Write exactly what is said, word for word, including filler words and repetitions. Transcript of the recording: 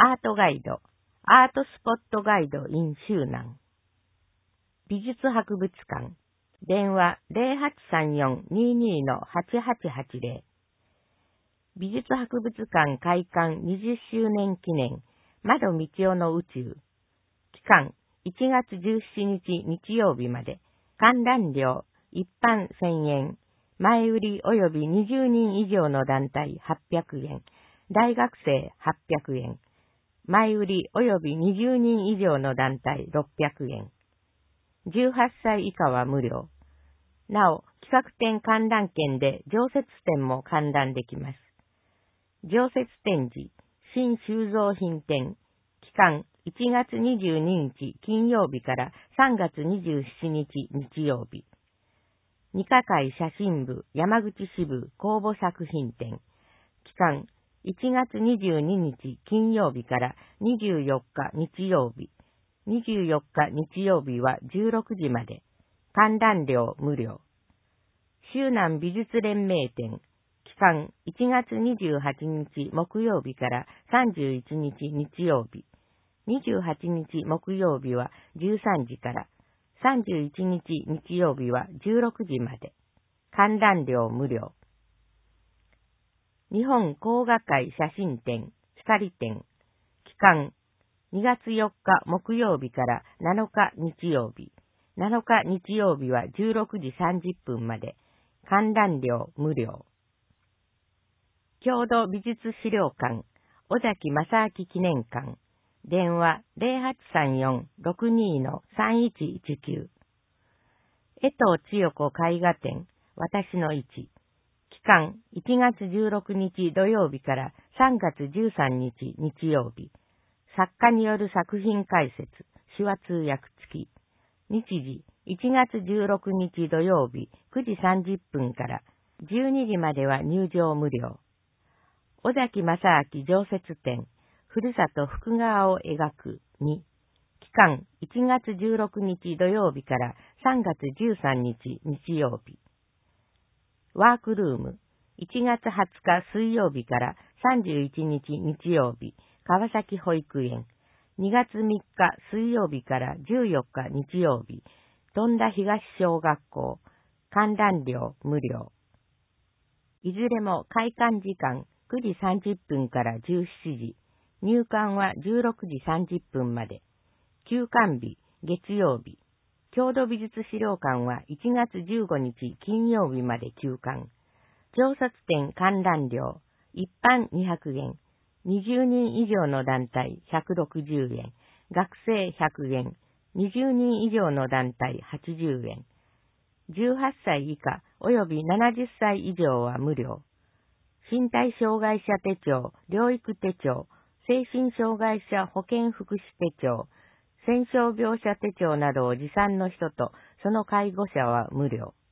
アートガイド、アートスポットガイド in 周南。美術博物館、電話 ゼロはちさんよん にーにー はちはちはちゼロ。美術博物館開館にじゅっしゅうねん記念、窓道夫の宇宙。期間、いちがつじゅうしちにち日曜日まで。観覧料、一般せんえん。前売り及びにじゅうにん以上の団体はっぴゃくえん。大学生はっぴゃくえん。前売り及びにじゅうにん以上の団体ろっぴゃくえん。じゅうはっさい以下は無料。なお、企画展観覧券で常設展も観覧できます。常設展示、新収蔵品展、期間いちがつにじゅうににち金曜日からさんがつにじゅうしちにち日曜日。二課会写真部山口支部公募作品展、期間いちがつにじゅうににち金曜日からにじゅうよっか日曜日。にじゅうよっか日曜日はじゅうろくじまで。観覧料無料。周南美術連盟展、期間いちがつにじゅうはちにち木曜日からさんじゅういちにち日曜日。にじゅうはちにち木曜日はじゅうさんじから、さんじゅういちにち日曜日はじゅうろくじまで。観覧料無料。日本工画会写真展、光展、期間にがつよっか木曜日からなのか日曜日。なのか日曜日はじゅうろくじさんじゅっぷんまで。観覧料無料。郷土美術資料館、尾崎正明記念館、電話 ゼロはちさんよん ろくにー さんいちいちきゅう。江藤千代子絵画展、私の位置。期間いちがつじゅうろくにち土曜日からさんがつじゅうさんにち日曜日。作家による作品解説、手話通訳付き。日時、いちがつじゅうろくにち土曜日くじさんじゅっぷんからじゅうにじまでは入場無料。尾崎正明常設展、ふるさと福川を描くに。期間いちがつじゅうろくにち土曜日からさんがつじゅうさんにち日曜日。ワークルーム、いちがつはつか水曜日からさんじゅういちにち日曜日、川崎保育園。にがつみっか水曜日からじゅうよっか日曜日、富田東小学校。観覧料無料。いずれも開館時間くじさんじゅっぷんからじゅうしちじ、入館はじゅうろくじさんじゅっぷんまで。休館日、月曜日。郷土美術資料館はいちがつじゅうごにち金曜日まで休館。常設展観覧料、一般にひゃくえん、にじゅうにん以上の団体ひゃくろくじゅうえん、学生ひゃくえん、にじゅうにん以上の団体はちじゅうえん。じゅうはっさい以下及びななじゅっさい以上は無料。身体障害者手帳、療育手帳、精神障害者保健福祉手帳、戦傷病者手帳などを持参の人とその介護者は無料。